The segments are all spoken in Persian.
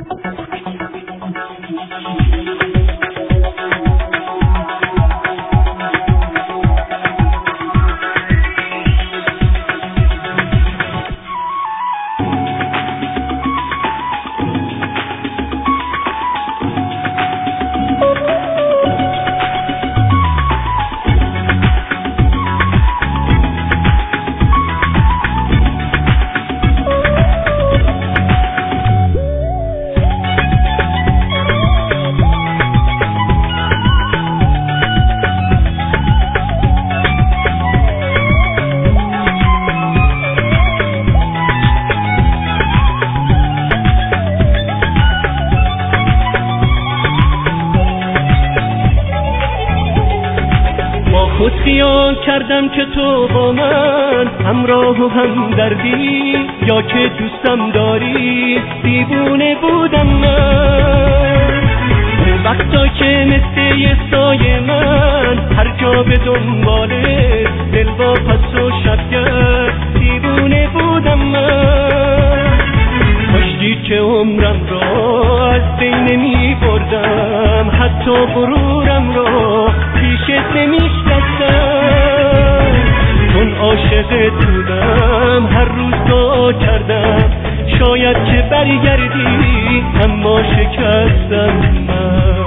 خود خیال کردم که تو با من همراه و همدردی، یا که دوستم داری دیوونه بودم من. اون وقتا که مثل یه سایه من هر جا به دنباله دل با پس و شبگر دیوونه بودم من. کاشکی که عمرم را از بین نمی بردم، حتی غرورم را پیشت نمیشکستم. چون عاشقت بودم هر روز دعا کردم شاید که برگردی، اما شکستم من.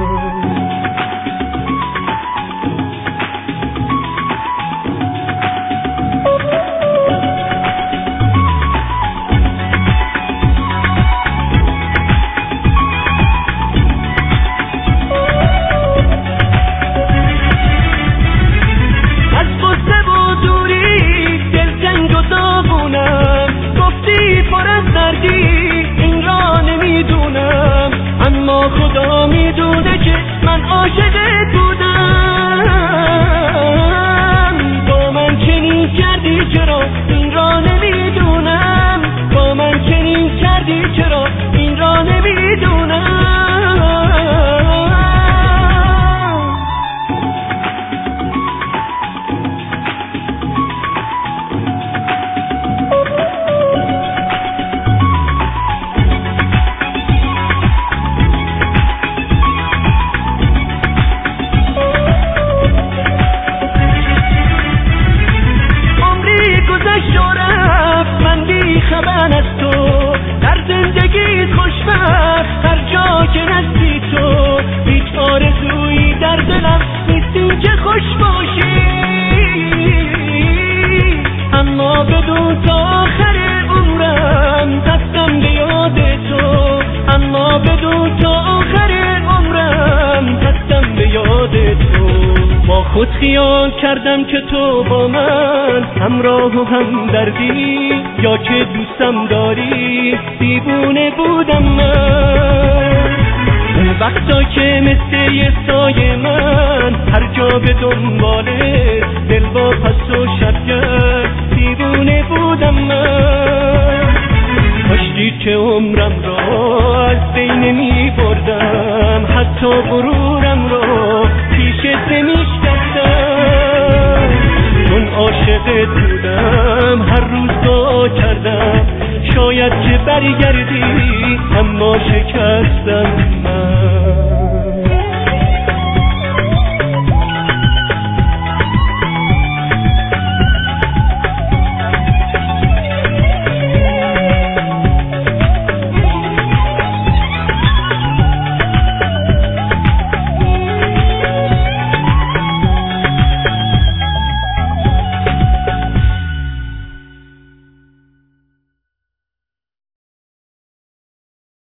این را نمیدونم، اما خدا میدونه که من عاشقت بودم. با من چنین کردی چرا این را نمیدونم، با من چنین کردی چرا این را نمیدونم. خبر از تو در زندگیت خوشبخت، هر جا که نزدی تو هیچ آرزویی در دلم نیستی که خوش باشی. اما بدون تا آخر عمرم دستم به یاد تو، اما بدون تا آخر عمرم دستم به یاد تو. با خود خیال کردم که تو با من همراه و همدردی، یا که دوستم داری دیوونه بودم من. اون وقتا که مثل یه سایه من هر جا به دنباله دل با پس و شبگر دیوونه بودم من. کاشکی که عمرم را از بین نمی بردم، حتی غرورم را پیشت نمیشکستم. چون عاشقت بودم هر روز دعا کردم شاید که برگردی، اما شکستم من.